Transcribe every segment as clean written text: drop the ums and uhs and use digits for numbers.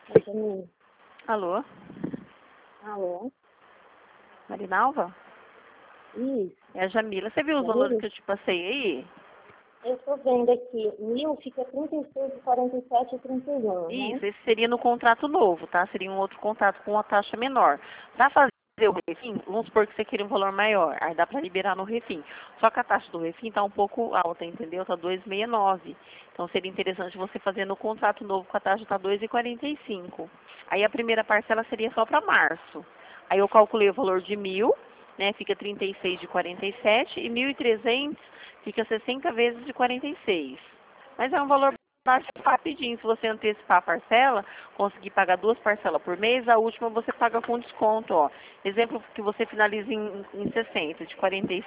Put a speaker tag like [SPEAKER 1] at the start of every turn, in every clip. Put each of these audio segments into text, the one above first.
[SPEAKER 1] Jamila.
[SPEAKER 2] Alô?
[SPEAKER 1] Alô?
[SPEAKER 2] Marinalva?
[SPEAKER 1] Isso.
[SPEAKER 2] É a Jamila. Você viu os valores que eu te passei aí?
[SPEAKER 1] Eu estou vendo aqui, 1.000 fica 36, 47 e 31, né?
[SPEAKER 2] Isso, esse seria no contrato novo, tá? Seria um outro contrato com uma taxa menor. Para fazer o refim, vamos supor que você queria um valor maior, aí dá para liberar no refim. Só que a taxa do refim está um pouco alta, entendeu? Está 2,69. Então seria interessante você fazer no contrato novo com a taxa está 2,45. Aí a primeira parcela seria só para março. Aí eu calculei o valor de 1.000, né? Fica 36 de 47 e 1.300 fica 60 vezes de 46. Mas é um valor baixo rapidinho. Se você antecipar a parcela, conseguir pagar 2 parcelas por mês, a última você paga com desconto, ó. Exemplo que você finaliza em 60, de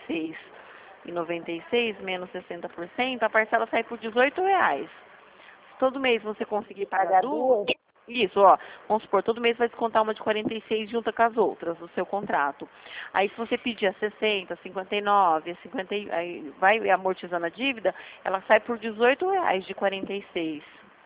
[SPEAKER 2] 46,96 menos 60%, a parcela sai por R$ 18. Todo mês você conseguir pagar duas. Isso, ó. Vamos supor, todo mês vai descontar uma de 46 junto com as outras do seu contrato. Aí se você pedir a 60, 59, a 50, aí vai amortizando a dívida, ela sai por R$ 18 de 46.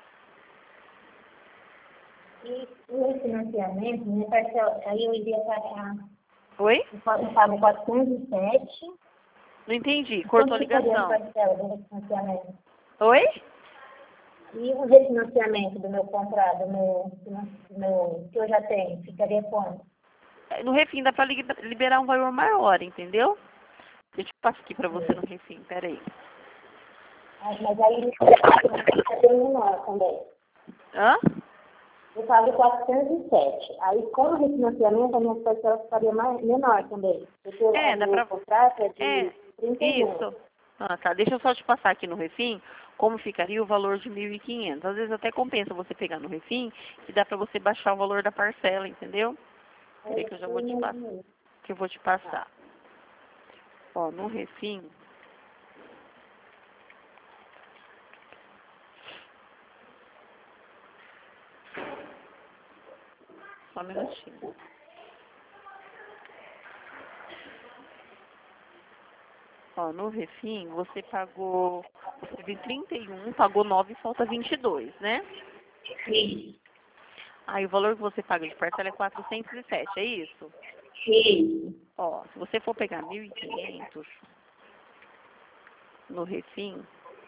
[SPEAKER 1] E o financiamento, minha parcela, aí eu iria pagar.
[SPEAKER 2] Oi?
[SPEAKER 1] Eu pago 407.
[SPEAKER 2] Não entendi, cortou a ligação.
[SPEAKER 1] Quanto ficaria a parcela do refinanciamento?
[SPEAKER 2] Oi?
[SPEAKER 1] E o refinanciamento do meu contrato, que eu já tenho, ficaria quanto?
[SPEAKER 2] No refim dá pra liberar um valor maior, entendeu? Deixa eu passar aqui pra você no refim, peraí.
[SPEAKER 1] Mas aí fica bem menor também.
[SPEAKER 2] Hã?
[SPEAKER 1] Eu pago 407. Aí com o refinanciamento a minha parcela ficaria menor também. Porque
[SPEAKER 2] Dá pra...
[SPEAKER 1] o contrato é de 31.
[SPEAKER 2] Isso. Ah, tá. Deixa eu só te passar aqui no refim como ficaria o valor de 1.500. Às vezes até compensa você pegar no refim e dá pra você baixar o valor da parcela, entendeu? Peraí que eu já vou te passar. Que eu vou te passar. Ó, no refim... Só um minutinho. Ó, no refim, você pagou... Você teve 31, pagou 9 e falta 22, né?
[SPEAKER 1] Sim.
[SPEAKER 2] Aí o valor que você paga de parcela é 407, é isso?
[SPEAKER 1] Sim.
[SPEAKER 2] Ó, se você for pegar 1.500 no refim,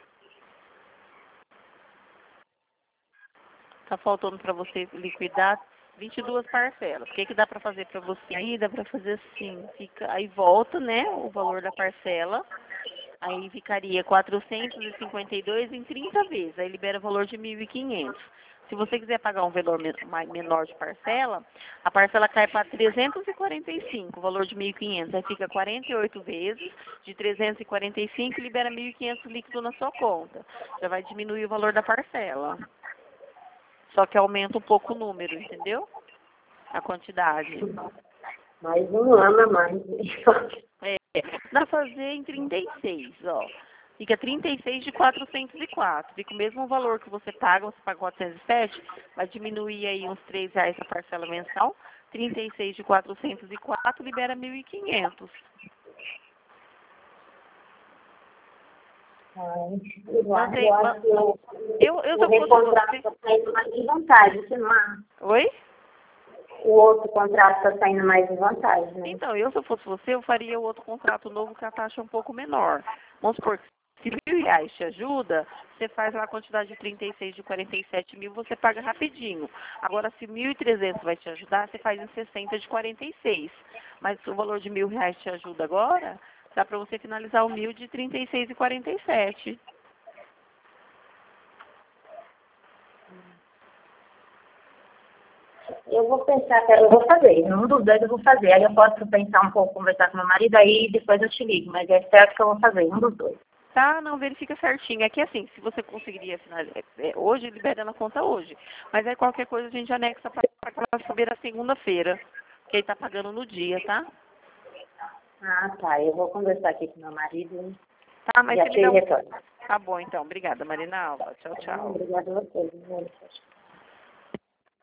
[SPEAKER 2] tá faltando para você liquidar 22 parcelas. O que que dá para fazer para você? Aí dá para fazer assim, aí volta, né, o valor da parcela. Aí ficaria 452 em 30 vezes. Aí libera o valor de 1.500. Se você quiser pagar um valor menor de parcela, a parcela cai para 345, o valor de 1.500. Aí fica 48 vezes de 345 e libera 1.500 líquido na sua conta. Já vai diminuir o valor da parcela. Só que aumenta um pouco o número, entendeu? A quantidade.
[SPEAKER 1] Mais um ano a mais.
[SPEAKER 2] Dá pra fazer em 36, ó. Fica 36 de 404. Fica o mesmo valor que você paga 407, vai diminuir aí uns R$ 3 a parcela mensal. 36 de 404 libera 1.500. Eu se eu fosse você...
[SPEAKER 1] Está saindo mais de vantagem, se não há.
[SPEAKER 2] Oi?
[SPEAKER 1] O outro contrato está saindo mais de vantagem, né?
[SPEAKER 2] Então, se eu fosse você, eu faria o outro contrato novo com a taxa um pouco menor. Vamos supor que se R$ 1.000 te ajuda, você faz lá a quantidade de 36 de 47 mil, você paga rapidinho. Agora, se 1.300 vai te ajudar, você faz em 60 de 46. Mas se o valor de R$ 1.000 te ajuda agora, dá para você finalizar o 1.000 de 36 e 47.
[SPEAKER 1] Eu vou pensar, eu vou fazer. Um dos dois eu vou fazer. Aí eu posso pensar um pouco, conversar com meu marido, aí depois eu te ligo. Mas é certo que eu vou fazer, um dos dois.
[SPEAKER 2] Tá, não, verifica certinho. É que assim, se você conseguiria finalizar hoje, libera na conta hoje. Mas aí qualquer coisa a gente anexa para ela saber na segunda-feira. Que aí tá pagando no dia, tá?
[SPEAKER 1] Ah, tá. Eu vou conversar aqui com meu marido.
[SPEAKER 2] Tá, mas
[SPEAKER 1] Já
[SPEAKER 2] você me
[SPEAKER 1] te
[SPEAKER 2] dá um...
[SPEAKER 1] retorno.
[SPEAKER 2] Tá bom, então. Obrigada, Marina Alva. Tchau, tchau.
[SPEAKER 1] Obrigada a você.